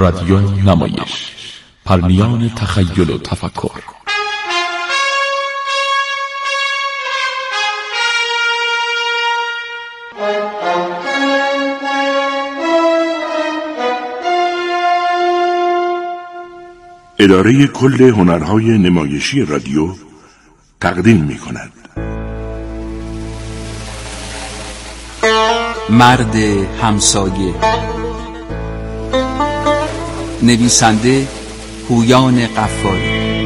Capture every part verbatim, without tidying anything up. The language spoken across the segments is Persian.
رادیو نمایش، پرمیان تخیل و تفکر. اداره کل هنرهای نمایشی رادیو تقدیم می کند مرد همسایه. نویسنده پویان قفاری.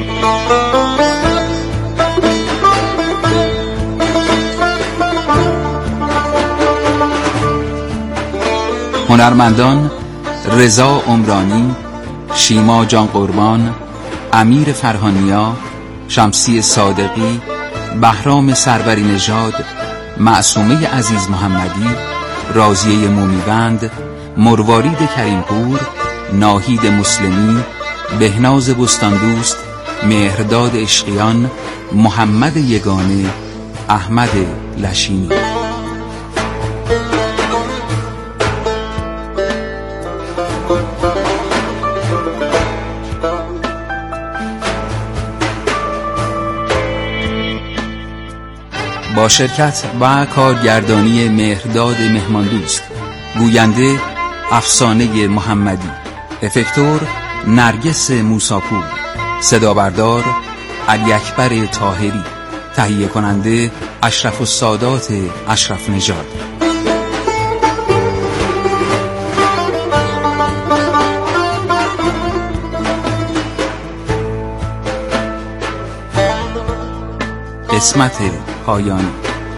هنرمندان: رضا عمرانی، شیما جان قربان، امیر فرهانیا، شمسی صادقی، بهرام سروری نژاد، معصومه عزیز محمدی، راضیه مومیوند، مروارید کریمپور، ناهید مسلمی، بهناز بستاندوست، مهرداد عشقیان، محمد یگانه، احمد لشینی. با شرکت و کارگردانی مهرداد مهماندوست. گوینده افسانه محمدی. افکتور نرگس موساپور. صدا بردار علی اکبر طاهری. تهیه کننده اشرف السادات اشرف نژاد. قسمت پایانی.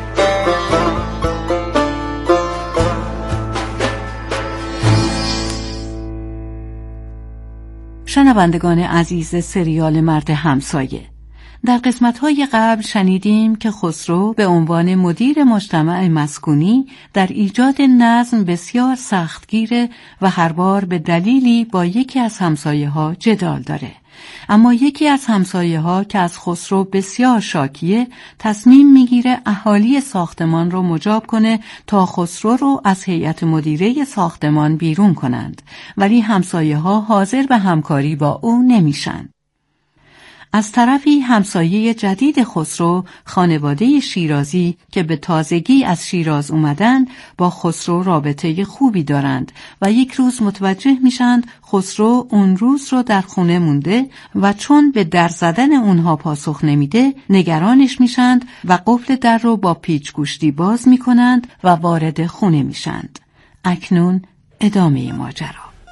شنوندگان عزیز سریال مرد همسایه، در قسمت‌های قبل شنیدیم که خسرو به عنوان مدیر مجتمع مسکونی در ایجاد نظم بسیار سختگیره و هر بار به دلیلی با یکی از همسایه‌ها جدال داره. اما یکی از همسایه‌ها که از خسرو بسیار شاکیه تصمیم میگیره اهالی ساختمان رو مجاب کنه تا خسرو رو از هیئت مدیره ساختمان بیرون کنند، ولی همسایه‌ها حاضر به همکاری با او نمیشن. از طرفی همسایه جدید خسرو، خانواده شیرازی که به تازگی از شیراز اومدن، با خسرو رابطه خوبی دارند و یک روز متوجه میشند خسرو اون روز رو در خونه مونده و چون به در زدن اونها پاسخ نمیده نگرانش میشند و قفل در رو با پیچ گوشتی باز میکنند و وارد خونه میشند. اکنون ادامه ماجرا.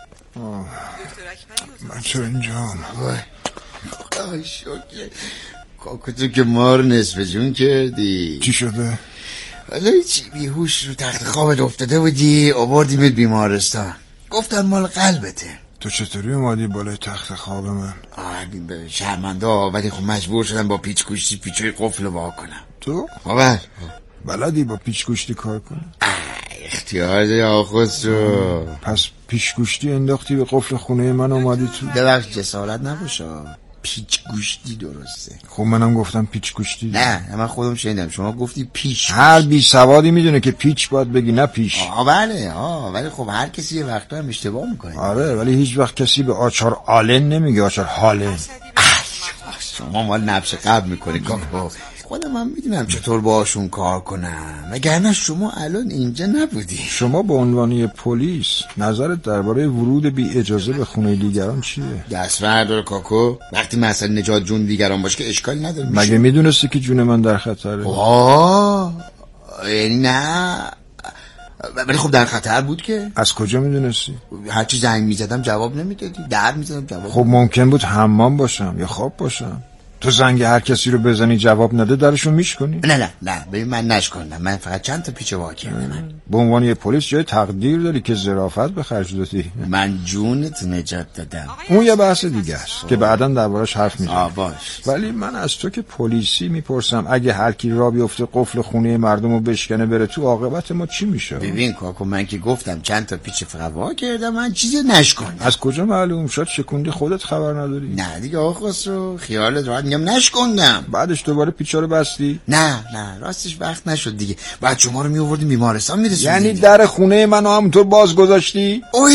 من چرا اینجام؟ آی شوکه کاکو، تو که ما رو نصف جون کردی. چی شده؟ حالا چی بیهوش رو تخت خوابت افتاده بودی، آوردیمت بیمارستان، گفتن مال قلبته. تو چطوری اومدی بالای تخت خواب من؟ آه شرمنده ها، ولی خب مجبور شدم با پیچ گوشتی پیچوی قفل رو وا کنم. تو؟ باور بلدی با پیچ گوشتی کار کنی؟ اختیار داری آخوست رو. پس پیچ گوشتی انداختی به قفل خونه من اومدی تو؟ درخش جسارت نباشه، پیچ گوشتی درسته. خب منم گفتم پیچ گوشتی. نه من خودم شنیدم، شما گفتی پیچ. هر بی سوادی میدونه که پیچ باید بگی نه پیش. آه بله آه ولی خب هر کسی یه وقتا هم اشتباه میکنه. آره ولی هیچ وقت کسی به آچار آلن نمیگه، آچار هالن. شما مال نبش قبل میکنی کاکو. خودم هم میدونم چطور باشون کار کنم، وگرنه شما الان اینجا نبودی. شما به عنوان پلیس نظرت درباره ورود بی اجازه به خونه دیگران چیه؟ دست بردار کاکو، وقتی مسئله نجات جون دیگران باشه که اشکالی نداره. مگه میدونستی که جون من در خطره؟ آه یعنی نه، ولی خب در خطر بود که. از کجا میدونستی؟ هرچی زنگ میزدم جواب نمیدادی، در میزدم جواب. خب ممکن بود حمام باشم یا خواب باشم. تو زنگ هر کسی رو بزنی جواب نده درشو میشکنی؟ نه نه نه ببین من نشکندم، من فقط چند تا پیچ وا کردم. من به عنوان یه پلیس جای تقدیر داری که ظرافت به خرج دادی. من جونت نجات دادم. اون یه بحث دیگه است که بعداً دربارش حرف میزنیم. آ باش. ولی من از تو که پلیسی میپرسم، اگه هر کی را بیفته قفل خونه مردمو بشکنه بره تو، عاقبت ما چی میشه؟ ببین کاکو، من که گفتم چند تا پیچ فقط وا کردم، من چیزی نشکندم. از کجا معلوم؟ شاید شکوندی خودت خبر نداری. نه دیگه آقا خسرو، خیالت راحت، میگم نشکندم. بعدش دوباره پیچا رو بستی؟ نه نه راستش وقت نشد دیگه. بعد شما رو میآوردیم بیمارستان میرسوندیم. یعنی در خونه منو همونطور باز گذاشتی؟ اوی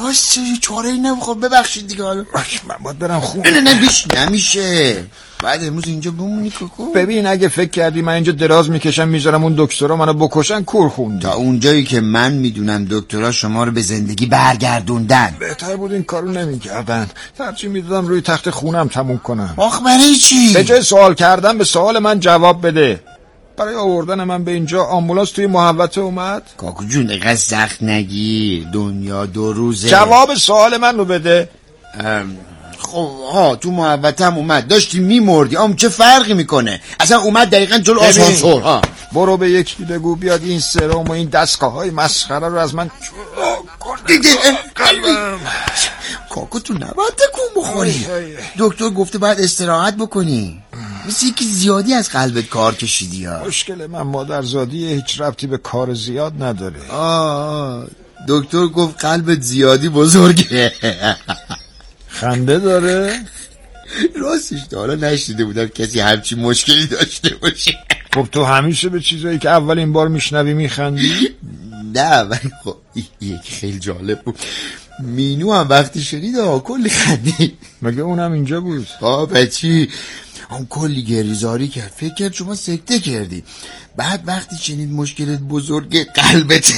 آش چاره ای نمیخوام، ببخشید دیگه. حالا من باید برم خونه. نه نه بیش نمیشه، بعد امروز اینجا بمونی کوکو. ببین اگه فکر کردی من اینجا دراز میکشم میذارم اون دکترا منو بکشن، کور خوندی. تا اونجایی که من میدونم دکترا شما رو به زندگی برگردوندن. بهتر بود این کارو نمیکردن، ترجیح میدادم روی تخت خونم تموم کنم. آخ برای چی؟ به جای سوال کردن به سوال من جواب بده. برای آوردن من به اینجا آمبولانس توی محوطه اومد. کاکو جون اینقدر سخت نگیر، دنیا دو روزه. جواب سوال من رو بده. خب ها تو محوطه هم اومد، داشتی میمردی، اما چه فرقی میکنه؟ اصلا اومد دقیقا جلو آسانسور. ها برو به یکی بگو بیاد این سرم و این دستگاه های مسخره رو از من جدا کنه. دیگه قلبم کاکو تو نباید تکون بخوری. دکتر گفته باید استراحت بکنی، مثل یکی زیادی از قلبت کار کشیدی ها. مشکل من مادرزادیه، هیچ ربطی به کار زیاد نداره. آه دکتر گفت قلبت زیادی بزرگه. خنده داره؟ راستش تا حالا نشنیده بودم کسی همچین مشکلی داشته باشه. خب تو همیشه به چیزایی که اولین بار میشنوی میخندی؟ نه ولی خب یک خیلی جالب بود. مینو هم وقتی شنید آه کلی خندید. مگه اونم اینجا بود؟ آه بچی اون کلی گریزاری کرد، فکر کرد شما سکته کردی. بعد وقتی شنید مشکلت بزرگه قلبت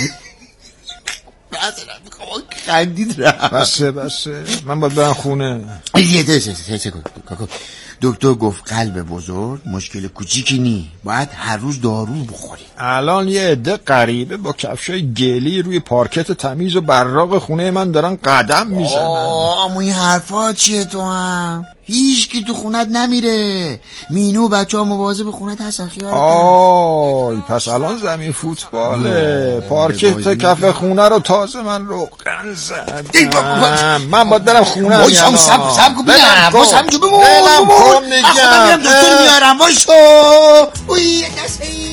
خندید رفت. بسه بسه من باید برم خونه. یه ده دکتر گفت قلب بزرگ مشکل کوچیکی نی، باید هر روز دارو بخوری. الان یه عده غریبه با کفشای گلی روی پارکت تمیز و براق خونه من دارن قدم میزنن. آه اما این حرفا چیه تو هم؟ هیچ کی تو خونت نمیره، مینو بچه ها مواظب خونت هستن خیال. آی پس الان زمین فوتباله، پارکت کف خونه رو تازه من روغن زدم. من باید برم خونه. وایسا سب سب کن بینم وایسا همینجا بمون دلم کن میگم. خودم میرم دکتر میارم وایسا. اوی دستی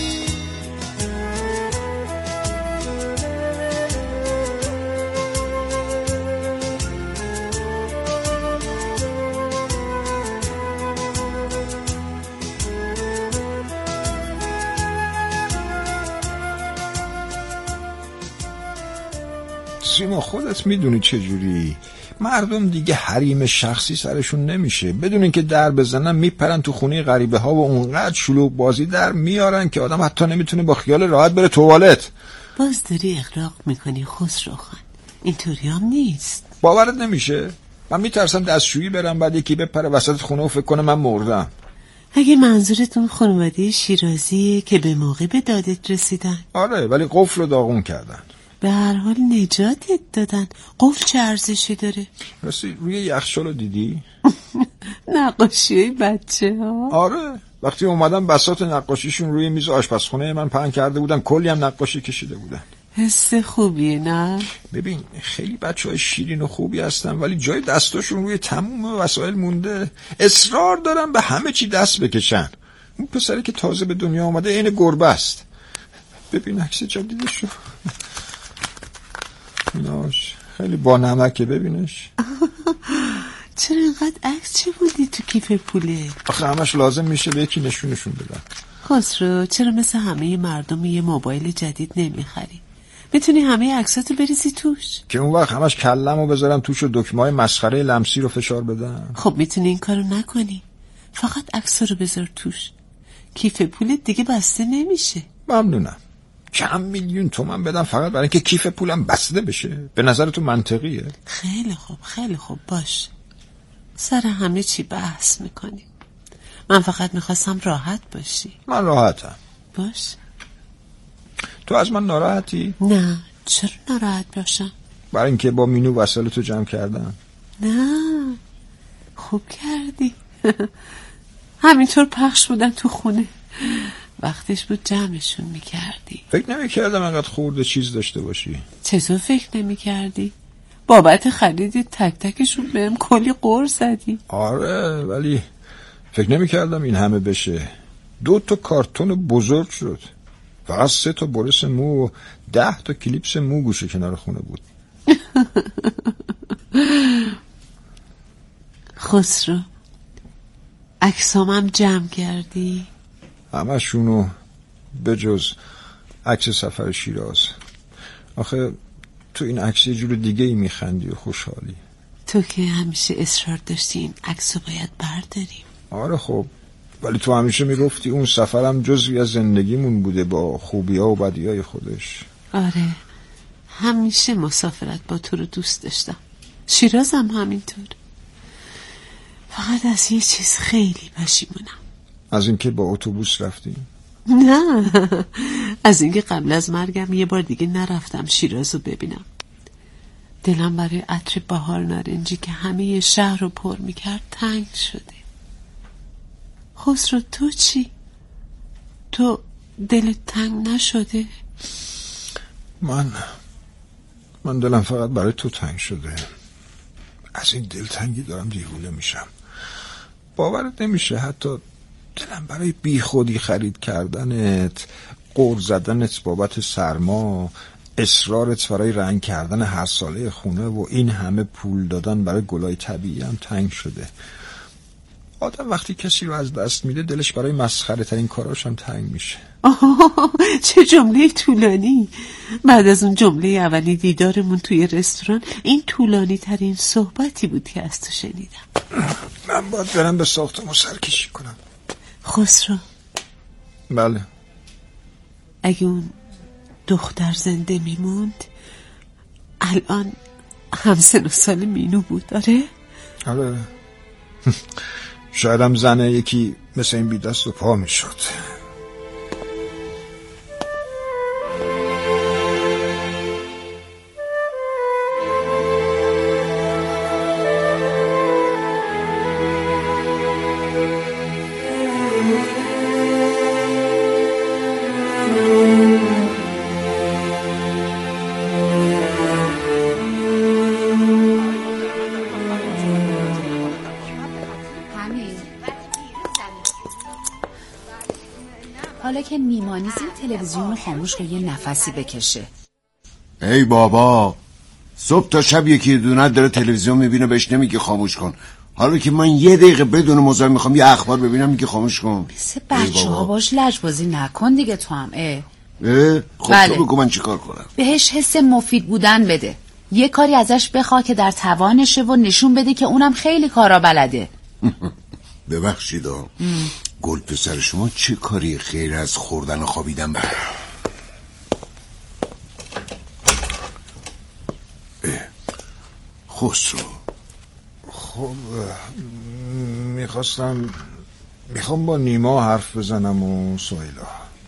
سیما خودت میدونی چجوری مردم دیگه حریم شخصی سرشون نمیشه، بدون اینکه در بزنن میپرن تو خونه غریبه ها و اونقدر شلوغ بازی در میارن که آدم حتی نمیتونه با خیال راحت بره توالت. باز داری اغراق میکنی خسرو خان، اینطوری هم نیست. باورت نمیشه؟ من میترسم دستشویی برم بعد یکی بپره وسط خونه و فکر کنه من مردم. اگه منظورتون خانواده شیرازیه که به موقع به دادت رسیدن. آره ولی قفل رو داغون کردن. به هر حال نجاتت دادن، قفل چه ارزشی داره؟ راستی روی یخچال رو دیدی؟ نقاشی بچه ها؟ آره وقتی اومدم بساط نقاشیشون روی میز آشپزخونه من پهن کرده بودن، کلی هم نقاشی کشیده بودن. حس خوبیه نه؟ ببین خیلی بچه های شیرین و خوبی هستن ولی جای دستاشون روی تموم وسایل مونده، اصرار دارن به همه چی دست بکشن. اون پسری که تازه به دنیا آمده این گربه است. ببین عکس جدیدشو، ایناش خیلی با نمکه ببینش. چرا اینقدر عکس چه بودی تو کیف پوله؟ آخه همش لازم میشه به یکی نشونشون بدن. خسرو چرا مثل همه مردم یه موبایل جدید نمیخری؟ میتونی همه عکساتو بریزی توش که اون وقت همش کلمو بذارم توش و دکمه‌های مسخره لمسی رو فشار بدم. خب میتونی این کارو نکنی، فقط عکسا رو بذار توش، کیف پولت دیگه بسته نمیشه. ممنونم. چند میلیون تومن بدم فقط برای اینکه کیف پولم بسته بشه؟ به نظر تو منطقیه؟ خیلی خوب خیلی خوب باش، سر همه چی بحث میکنی، من فقط میخواستم راحت باشی. من راحتم. باش. تو از من ناراحتی؟ نه چرا ناراحت باشم؟ برای اینکه با مینو وسایلتو جمع کردم. نه خوب کردی. همینطور پخش بودن تو خونه، وقتش بود جمعشون میکردی. فکر نمیکردم انقدر خورده چیز داشته باشی. چطور فکر نمیکردی؟ بابت خریدی تک تکشون بهم کلی قور زدی. آره ولی فکر نمیکردم این همه بشه. دو تا کارتون بزرگ شد، فقط سه تا برس مو و ده تا کلیپس مو گوشه کنار خونه بود. خسرو عکسامم جمع کردی؟ همشونو به جز عکس سفر شیراز. آخه تو این عکس یه جور دیگه ای میخندی و خوشحالی. تو که همیشه اصرار داشتی این عکسو باید برداریم. آره خب، ولی تو همیشه میگفتی اون سفرم جزوی از زندگیمون بوده با خوبی‌ها و بدیهای خودش. آره، همیشه مسافرت با تو رو دوست داشتم. شیرازم همینطور. فقط از یه چیز خیلی پشیمونم. از اینکه با اتوبوس رفتیم؟ نه، از اینکه قبل از مرگم یه بار دیگه نرفتم شیراز رو ببینم. دلم برای عطر بهار نارنجی که همه شهر رو پر میکرد تنگ شده. خسرو تو چی؟ تو دلت تنگ نشده؟ من من دلم فقط برای تو تنگ شده. از این دلتنگی دارم دیوونه میشم. باورت نمیشه حتی دلم برای بی خودی خرید کردنت، قور زدنت بابت سرما، اصرارت برای رنگ کردن هر ساله خونه و این همه پول دادن برای گلای طبیعی هم تنگ شده. آدم وقتی کسی رو از دست میده دلش برای مسخره ترین کاراش هم تنگ میشه. آه، چه جمله طولانی. بعد از اون جمله اولی دیدارمون توی رستوران این طولانی ترین صحبتی بود که از تو شنیدم. من باید برم به ساختمون سرکشی کنم. خسرو. بله. اگه اون دختر زنده میموند الان همسن و سال مینو بود. آره؟ آره. شایدم زنه یکی مثل این بی دست و پا میشد. حالا که نیما نیست این تلویزیون رو خاموش که یه نفسی بکشه. ای بابا، صبح تا شب یکی دونت داره تلویزیون میبینه بهش نمیگه خاموش کن. حالا که من یه دقیقه بدون مزاحم میخوام یه اخبار ببینم میگه خاموش کن. مثل بچه ها باش لجبازی نکن دیگه تو هم. اه اه خب بله. تو بگو من چیکار کنم؟ بهش حس مفید بودن بده. یه کاری ازش بخوا که در توانشه و نشون بده که اونم خیلی کارا بلده. ببخشید گل پسر شما چه کاری خیر از خوردن و خوابیدن بره؟ خسرو. خب میخواستم میخوام با نیما حرف بزنم و سهیلا.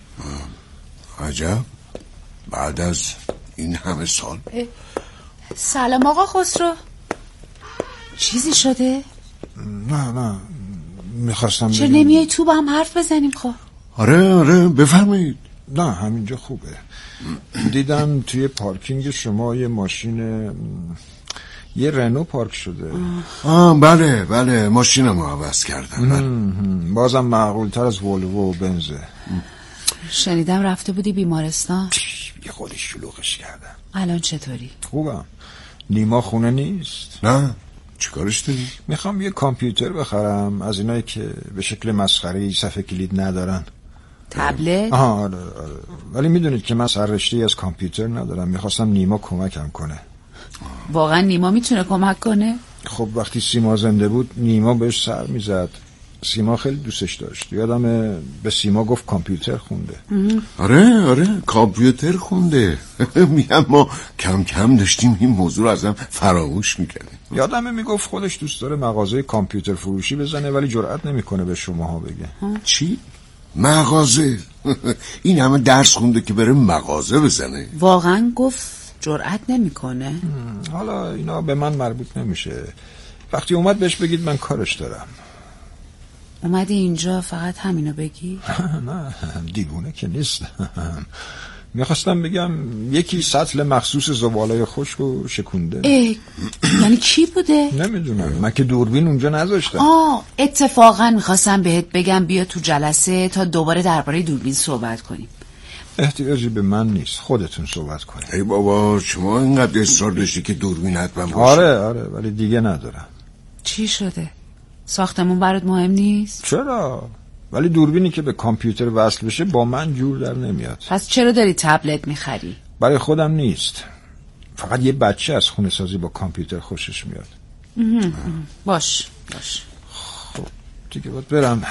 عجب، بعد از این همه سال. سلام آقا خسرو. چیزی شده؟ نه نه میخواستم چرا نمیای تو با هم حرف بزنیم؟ خب آره آره بفرمایید. نه همینجا خوبه. دیدم توی پارکینگ شما یه ماشین، یه رنو پارک شده. آه بله بله ماشینمو عوض کردم. بله. بازم معقولتر از ولوو و بنزه. شنیدم رفته بودی بیمارستان. یه خودش شلوغش کردم. الان چطوری؟ خوبم. نیما خونه نیست؟ نه چیکارش داری؟ میخوام یه کامپیوتر بخرم از اینایی که به شکل مسخره‌ای صفحه کلید ندارن. تبلت؟ آها آره آره. ولی میدونید که من سررشته‌ای از کامپیوتر ندارم. میخواستم نیما کمکم کنه. واقعا نیما میتونه کمک کنه؟ خب وقتی سیما زنده بود نیما بهش سر میزد. سیما خیلی دوستش داشت. یادم به سیما گفت کامپیوتر خونده. آره آره کامپیوتر خونده. میگم ما کم کم داشتیم این موضوع رو ازم فراموش میکردیم. یادم میگفت خودش دوست داره مغازه کامپیوتر فروشی بزنه ولی جرئت نمیکنه به شماها بگه. چی؟ مغازه؟ این همه درس خونده که بره مغازه بزنه؟ واقعا گفت جرئت نمیکنه. حالا اینا به من مربوط نمیشه. وقتی اومد بهش بگید من کارش دارم. اومدی اینجا فقط همینو بگی؟ نه دیوونه که نیست. میخواستم بگم یکی سطل مخصوص زبالای خشک و شکونده. یعنی کی بوده؟ نمیدونم، من که دوربین اونجا نذاشتم. آه اتفاقا میخواستم بهت بگم بیا تو جلسه تا دوباره درباره دوربین صحبت کنیم. احتیاجی به من نیست، خودتون صحبت کنید. ای بابا شما اینقدر اصرار داشتی که دوربین حتما باشه. آره آره ولی دیگه ندارم. چی شده؟ ساختمون برات مهم نیست؟ چرا؟ ولی دوربینی که به کامپیوتر وصل بشه با من جور در نمیاد. پس چرا داری تبلت میخری؟ برای خودم نیست. فقط یه بچه از خونه سازی با کامپیوتر خوشش میاد. باش باش. خب دیگه باید برم.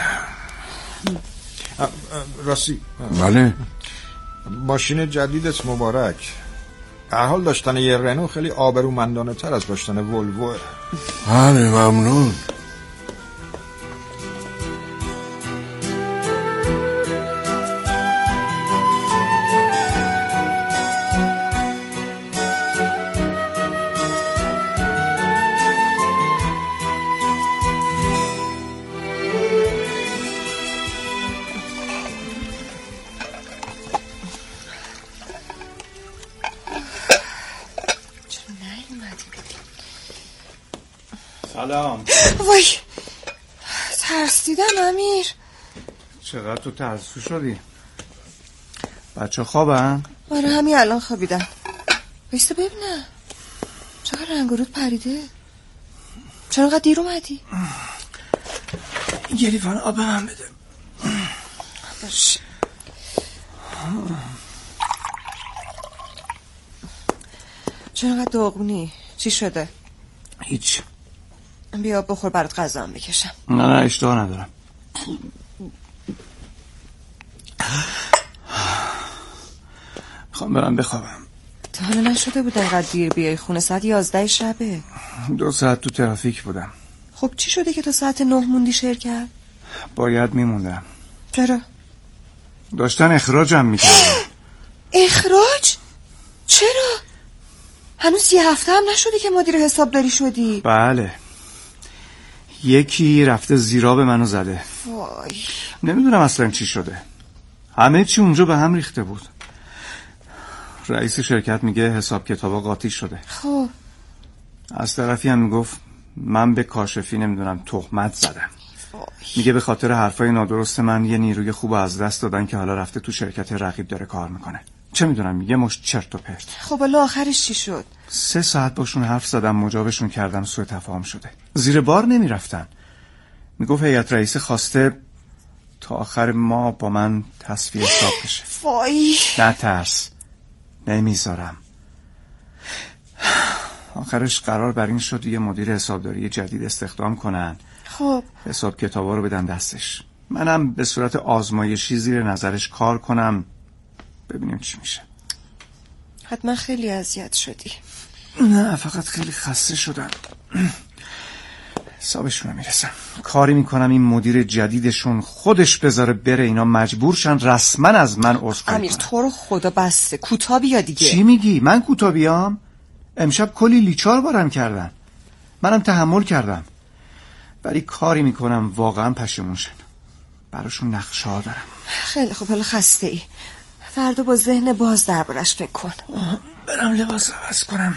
راستی بله. ماشین جدیدت مبارک. هر حال داشتن یه رنو خیلی آبرومندانه تر از داشتن ولوه. بله ممنون. سلام. وای ترسیدم امیر. چقدر تو ترسو شدی؟ بچه خوابن؟ آره همین الان خوابیدم. بایسته ببینم چقدر رنگ و رود پریده. چرا انقدر دیر اومدی؟ یه لیوان آب به من بده. باشه. چرا انقدر داغونی؟ چی شده؟ هیچ. بیا بخور برات غذا هم بکشم. نه نه اشتها ندارم. میخوام برم بخوابم. تا حالا نشده بود انقدر دیر بیای خونه؟ ساعت یازده شبه. دو ساعت تو ترافیک بودم. خب چی شده که تو ساعت نه موندی شرکت؟ باید میموندم. چرا؟ داشتن اخراجم میکردم. اخراج؟ چرا؟ هنوز یه هفته هم نشده که مدیر حسابداری شدی. بله یکی رفته زیرا به منو زده. وای. نمیدونم اصلا چی شده. همه چی اونجا به هم ریخته بود. رئیس شرکت میگه حساب کتابا قاطی شده. خب از طرفی هم میگفت من به کاشفی نمیدونم تهمت زدم. وای. میگه به خاطر حرفای نادرست من یه نیروی خوب از دست دادن که حالا رفته تو شرکت رقیب داره کار میکنه. چه میدونم میگه مش چرت و پرت. خب حالا آخرش چی شد؟ سه ساعت باشون حرف زدم، مجابشون کردم، سوء تفاهم شده. زیر بار نمیرفتن. میگفت هیئت رئیسه خواسته تا آخر ماه با من تصفیه حساب بشه. وای. نه ترس، نمیذارم. آخرش قرار بر این شد یه مدیر حسابداری جدید استخدام کنن. خب حساب کتابا رو بدن دستش، منم به صورت آزمایشی زیر نظرش کار کنم، ببینیم چی میشه. حتما خیلی اذیت شدی. نه فقط خیلی خسته شدم. حسابشون رو میرسم. کاری میکنم این مدیر جدیدشون خودش بذاره بره، اینا مجبور شن رسما از من عذرخواهی کنن. امیر تو رو خدا بسته، کوتاه بیا دیگه. چی میگی؟ من کوتاه بیام؟ امشب کلی لیچار بارم کردن، منم تحمل کردم، ولی کاری میکنم واقعا پشیمون شن. براشون نقشه ها دارم. خیلی خوب، حالا خسته ای، فردا با ذهن باز دربارش فکر کن. برم لباس عوض کنم.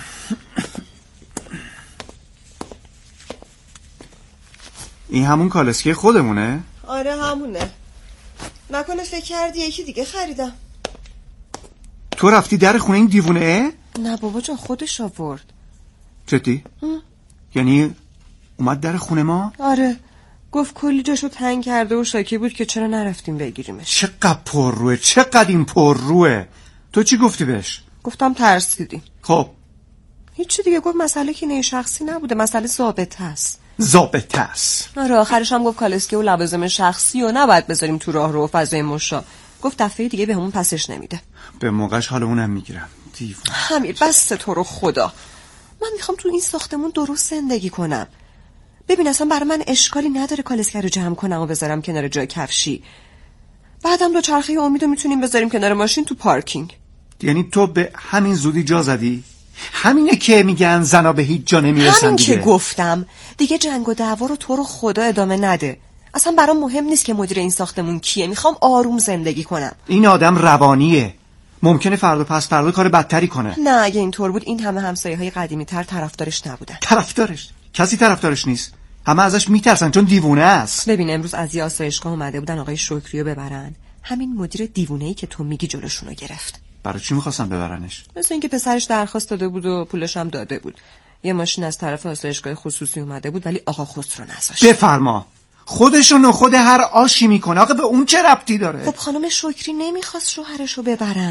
این همون کالسکه خودمونه؟ آره همونه. نکنه فکر کردی یکی دیگه خریدم. تو رفتی در خونه این دیوونه؟ نه بابا جان خودش آورد. جدی؟ یعنی اومد در خونه ما؟ آره گفت کلی جاشو تنگ کرده و شاکی بود که چرا نرفتیم بگیریمش. چقدر پر روه، چقدر این پر روه. تو چی گفتی بهش؟ گفتم ترسیدیم. خب هیچی دیگه، گفت مسئله کینه شخصی نبوده، مسئله ضابطه است. ضابطه است؟ آره آخرش هم گفت کالسکه و لوازم شخصی و نباید بذاریم تو راه رو و فضای مشا. گفت دفعه دیگه به همون پسش نمیده. به موقعش حال اونم میگیرم. دیوونه. همین بس تو رو خدا، من میخوام تو این ساختمون درست زندگی کنم. ببین اصلا برای من اشکالی نداره کالسکه رو جمع کنم و بذارم کنار جای کفشی. بعدم دو چرخه امیدو میتونیم بذاریم کنار ماشین تو پارکینگ. یعنی تو به همین زودی جا زدی؟ همینه که میگن زنا به هیچ جا نمیرسن. همین دیگه که گفتم دیگه جنگ و دعوا رو تو رو خدا ادامه نده. اصلا برام مهم نیست که مدیر این ساختمون کیه، میخوام آروم زندگی کنم. این آدم روانیه، ممکنه فردا پس فردا کار بدتری کنه. نه اگه اینطور بود این همه همسایه های قدیمی تر طرفدارش نبودن. طرفدارش؟ کسی طرفدارش نیست، همه ازش میترسن چون دیوونه است. ببین امروز از یه آسایشگاه اومده بودن آقای شکریو ببرن، همین مدیر دیوونه‌ای که تو میگی جلوشونو گرفت. برای چی میخواستن ببرنش؟ مثل اینکه پسرش درخواست داده بود و پولش هم داده بود. یه ماشین از طرف آسایشگاه خصوصی اومده بود ولی آقا خسرو نذاشت. بفرما. خودشونو خود هر آشی میکنه، آقا به اون چه ربطی داره؟ خب خانم شکری نمیخواست شوهرشو ببرن،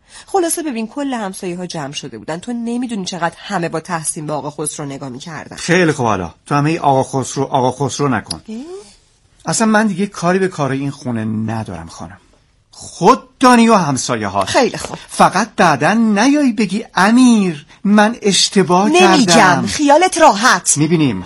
خلاصه ببین کل همسایه ها جمع شده بودن. تو نمیدونی چقدر همه با تحسین به آقا خسرو نگاه میکردن. خیلی خوب، حالا تو همه آقا خسرو آقا خسرو نکن. اه؟ اصلا من دیگه کاری به کار این خونه ندارم خانم. خود دانی و همسایه ها. خیلی خوب. فقط بعداً نیایی بگی امیر من اشتباه نمیگم. کردم. نمیگم، خیالت راحت. میبینیم.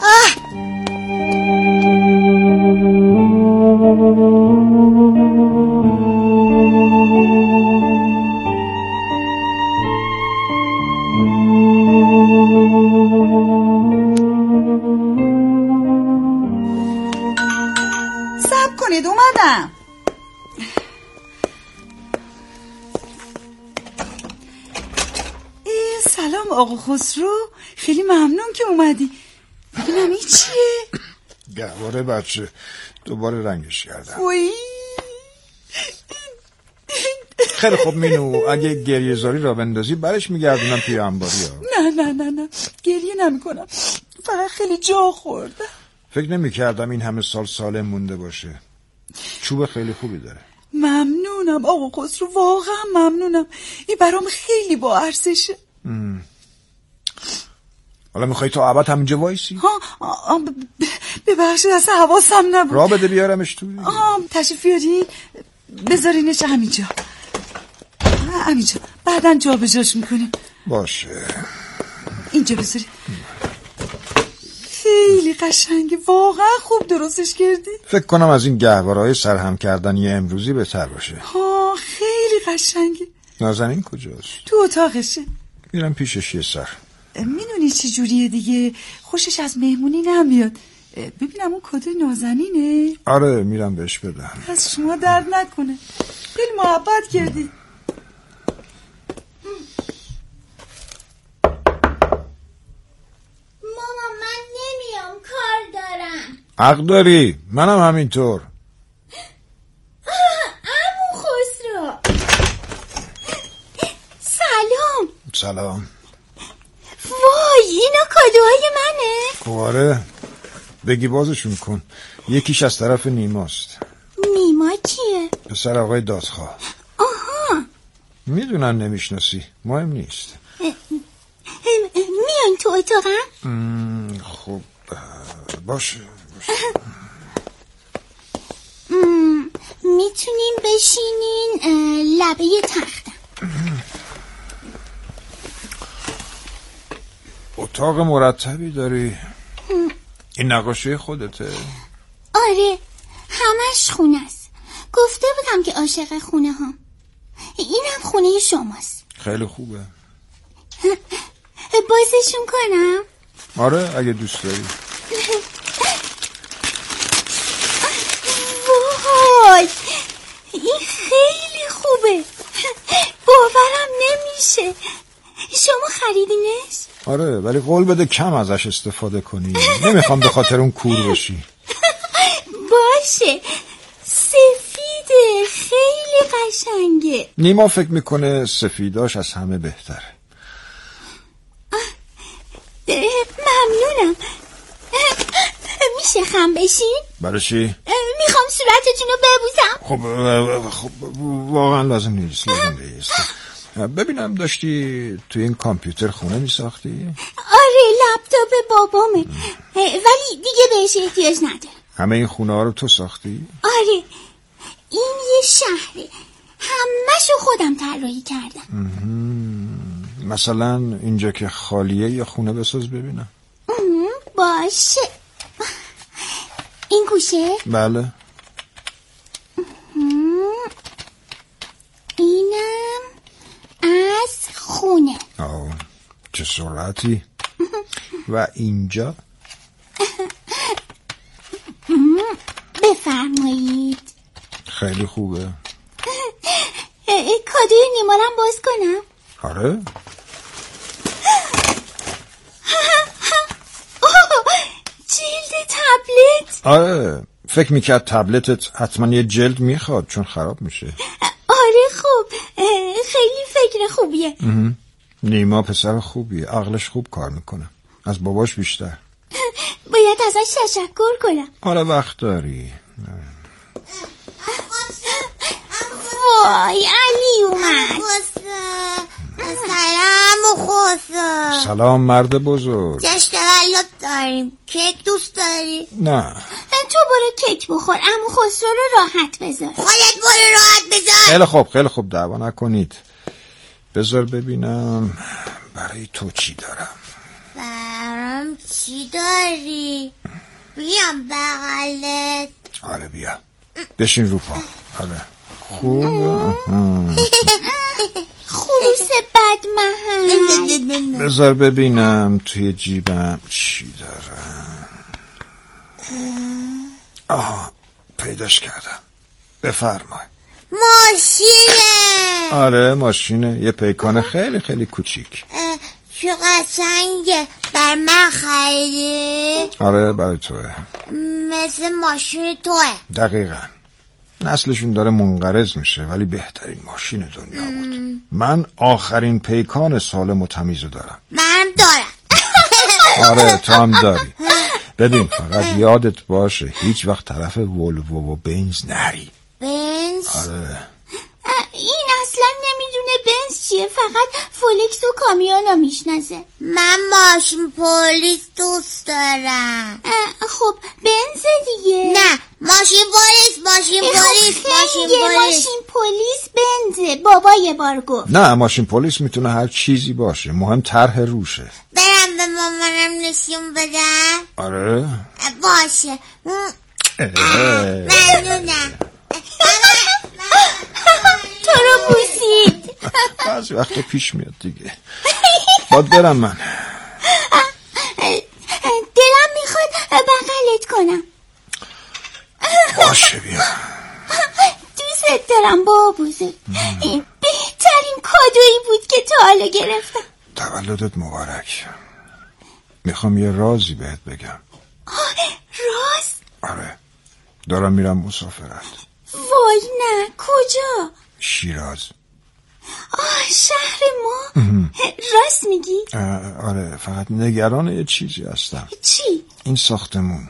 صبر کنید اومدم. سلام آقا خسرو، خیلی ممنون که اومدی. ببینم این چیه؟ گهواره بچه دوباره رنگش کردم. وی خیلی خوب مینو، اگه گریه زاری را بندازی برش میگردونم توی انباری ها. نه نه نه نه گریه نمی کنم، فقط خیلی جا خوردم. فکر نمی کردم این همه سال سالم مونده باشه. چوب خیلی خوبی داره. ممنونم آقا خسرو، واقعا ممنونم. این برام خیلی با ارزشه. حالا میخوای تا ابد همینجا وایسی؟ ها ببخشید اصلا حواسم نبود. را بده بیارمش تو. آه تشریف بیارین، بذارینش همینجا همینجا بعداً جا به جاش میکنیم. باشه اینجا بذاری. خیلی قشنگه، واقعا خوب درستش کردی. فکر کنم از این گهواره‌های سرهم کردنی امروزی بهتر باشه. ها خیلی قشنگه. نازنین کجاست؟ تو اتاقشه. میرم پیشش یه سر. میدونی چی جوریه دیگه، خوشش از مهمونی نمیاد. ببینم اون کادوی نازنینه. آره میرم بهش بدم. پس شما درد نکنه، خیلی محبت کردی. مامان من نمیام، کار دارم. حق داری، منم همینطور. عمو خسرو سلام. سلام. وای اینا کادوهای منه؟ آره بگی بازشون کن. یکیش از طرف نیماست. نیما کیه؟ پسر آقای دادخواه. آها میدونن نمیشناسی، مهم نیست. میان تو اتاقم؟ خب باشه باشه. میتونیم بشینین لبه تختم. اتاق مرتبی داری؟ این نقاشی خودته؟ آره همش خونه است. گفته بودم که عاشق خونه ها. اینم خونه شماست. خیلی خوبه. بازشون کنم؟ آره اگه دوست داری. وای این خیلی خوبه، باورم نمیشه. شما خریدینش؟ آره ولی قول بده کم ازش استفاده کنی. نمیخوام به خاطر اون کور باشی. باشه سفیده، خیلی قشنگه. نیما فکر میکنه سفیداش از همه بهتره. ممنونم. میشه خم بشین؟ برای چی؟ میخوام صورتتون رو ببوسم. خب خب واقعا لازم نیست لازم نیست. ببینم داشتی توی این کامپیوتر خونه میساختی؟ آره لپتاپ بابامه ولی دیگه بهش احتیاج ندارم. همه این خونه ها رو تو ساختی؟ آره این یه شهره، همه‌شو خودم طراحی کردم. مثلا اینجا که خالیه یا خونه بساز ببینم. باشه این گوشه؟ بله. اینم از خونه. آه چه سرعتی. و اینجا؟ بفرمایید. خیلی خوبه. کادوی نیمارم باز کنم؟ آره جلد تبلت. آره فکر میکرد تبلتت حتما یه جلد میخواد چون خراب میشه. آره خوب خیلی فکر خوبیه. نیما پسر خوبیه، عقلش خوب کار میکنه از باباش بیشتر. باید ازش تشکر کنم. آره وقت داری. وای علی اومد. خسرو. سلام مرد بزرگ. جشن تولد داریم. کیک دوست داری؟ نه. تو برو کیک بخور، عمو خسرو رو راحت بذار. خودت برو راحت بذار. خیلی خوب خیلی خوب، دعوا نکنید. بذار ببینم برای تو چی دارم. برام چی داری؟ بیام بغلت. آره بیا بشین رو پا. آره خوب. خروس بدمحل. بذار ببینم توی جیبم چی دارم. آها پیداش کردم. بفرمای. ماشینه. آره ماشینه، یه پیکان خیلی خیلی کوچیک. چه قشنگه. بر من خریدی؟ آره برای توه. مثل ماشین توه. دقیقاً. نسلشون داره منقرض میشه ولی بهترین ماشین دنیا بود. من آخرین پیکان سالم و تمیزو دارم. من دارم. آره تو هم داری. ببین فقط یادت باشه هیچ وقت طرف ولوو و بنز نری. بنز؟ آره. این اصلا نمیدونه بنز چیه، فقط فولکس و کامیون رو میشناسه. من ماشین پلیس دوست دارم. خب بنز دیگه. نه ماشین پلیس ماشین پلیس ماشین پلیس ماشین پلیس بنزه. بابا یه بار گفت. نه ماشین پلیس میتونه هر چیزی باشه، مهم طرح روشه. برم به مامانم نشون بدم؟ آره باشه. ممنونم. تو رو بوسید. بعضی وقتا پیش میاد دیگه. باید برم من. دلم میخواد بغلت کنم. باشه بیا. دوست دارم بابا بزرگ. این بهترین کادویی بود که تا حالا گرفتم. تولدت مبارک. میخوام یه رازی بهت بگم. راز؟ آره دارم میرم مسافرت. وای نه کجا؟ شیراز. آه شهر ما؟ راست میگی؟ آره فقط نگران یه چیزی هستم. چی؟ این ساختمون.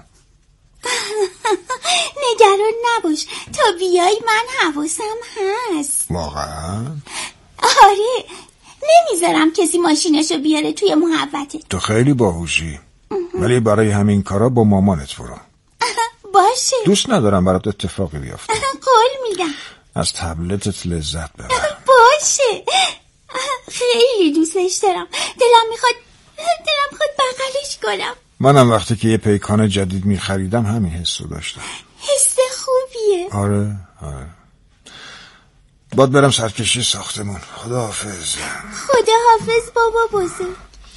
نگران نباش تا بیای من حواسم هست. واقعا؟ آره نمیذارم کسی ماشینشو بیاره توی محوطه. تو خیلی باهوشی ولی برای همین کارا با مامانت برو. باشه. دوست ندارم برات اتفاقی بیفته. قول میدم. از تبلتت لذت ببر. باشه. خیلی دوستش دارم. دلم میخواد دلم میخواد بغلش کنم. منم وقتی که یه پیکان جدید میخریدم همین حسو داشتم. حس خوبیه. آره آره. باید برم سرکشی ساختمون. خداحافظ. خداحافظ بابا بزرگ.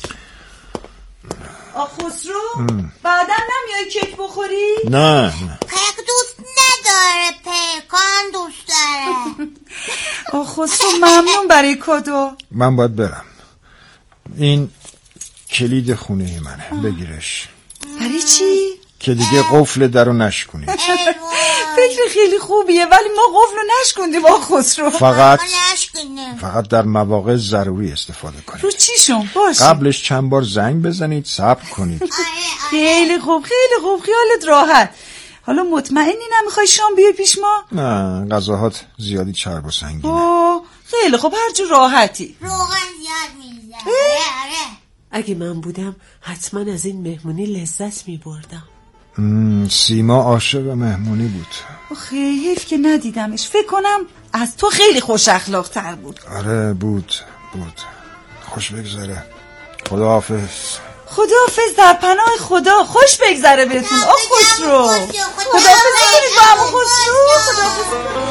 آ خسرو بعدا نمیای کیک بخوری؟ نه نه کیک دوست نداره، پیکان دوست داره. آ خسرو ممنون برای کادو. من باید برم. این کلید خونه منه، بگیرش. برای چی؟ که دیگه قفل درو نشکنی. فکر خیلی خوبیه ولی ما قفل رو نشکندیم آ خسرو. فقط فقط در مواقع ضروری استفاده کنید. رو چیشون باشه. قبلش چند بار زنگ بزنید، صبر کنید. خیلی خوب خیلی خوب، خیالت راحت. حالا مطمئنی نمیخوای شام بیای پیش ما؟ نه غذاهات زیادی چرب و سنگینه. اوه خیلی خوب هر جو راحتی. روغن زیاد میزنه. آره. اگه من بودم حتما از این مهمونی لذت میبردم. سیما عاشق مهمونی بود. خیلی حیف که ندیدمش. فکر کنم از تو خیلی خوش اخلاق تر بود. آره بود بود. خوش بگذره. خداحافظ. خداحافظ در پناه خدا. خوش بگذره بهتون آ خسرو. خداحافظ کنید با عمو خسرو. خداحافظ.